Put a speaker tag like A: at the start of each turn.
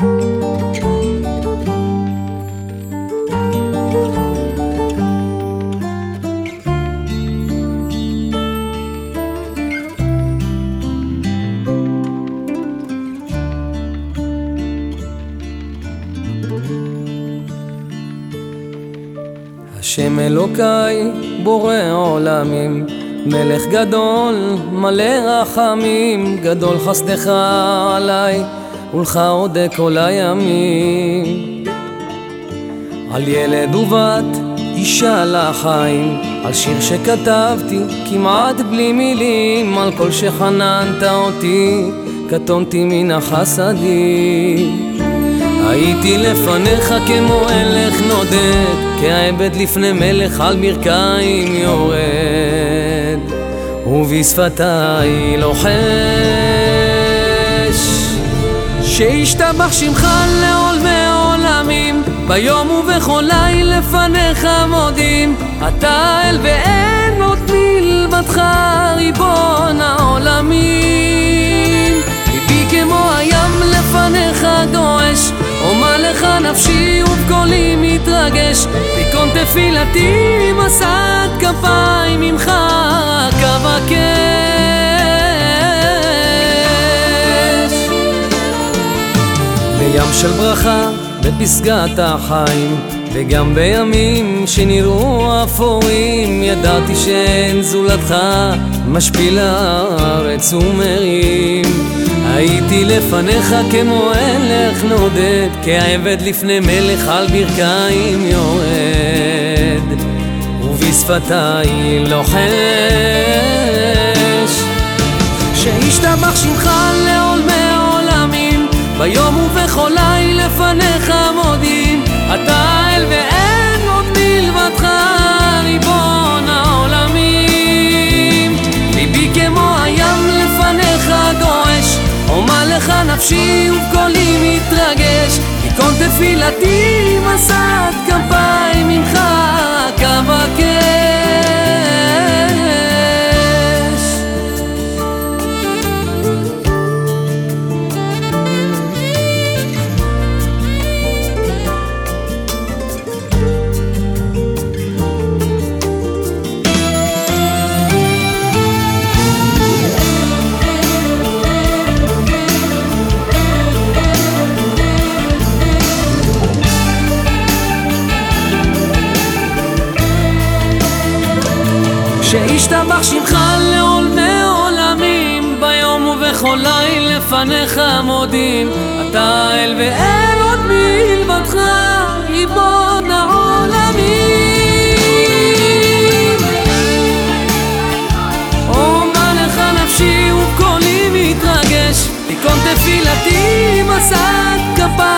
A: השם אלוקיי בורא עולמים, מלך גדול מלא רחמים, גדול חסדך עליי ולך אודה כל הימים. על ילד ובת אישה לחיים, על שיר שכתבתי כמעט בלי מילים, על כל שחננת אותי קטונתי מן החסדים. הייתי לפניך כמו הלך נודד, כעבד לפני מלך על ברכיים יורד, ובשפתיי לוחש שישתבח שמך לעולמי עולמים, ביום ובכל ליל לפניך מודים, אתה אל ואין עוד מלבדך ריבון העולמים. ליבי כמו הים לפניך גועש, אומר לך נפשי ובקולי מתרגש, תיקון תפילתי מסעת כפיים ממך רק אבקש. בים של ברכה בפסגת החיים, וגם בימים שנראו אפורים, ידעתי שאין זולתך משפיל הארץ ומרים. הייתי לפניך כמו הלך נודד, כעבד לפני מלך על ברכיים יורד, ובשפתיי לוחש שישתבח שמך לעולמי עולמים, ביום ובכל ליל לפניך מודים, אתה אל ואין עוד מלבדך ריבון העולמים. ליבי כמו הים לפניך גועש, אומר לך נפשי ובקולי מתרגש, תיקון תפילתי מסעת כפיים ממך רק אבקש. שישתבח שמך לעולמי עולמים, ביום ובכל ליל לפניך מודים, אתה אל ואין עוד מלבדך ריבון העולמים. אומר לך נפשי ובקולי מתרגש, תיקון תפילתי מסעת כפיים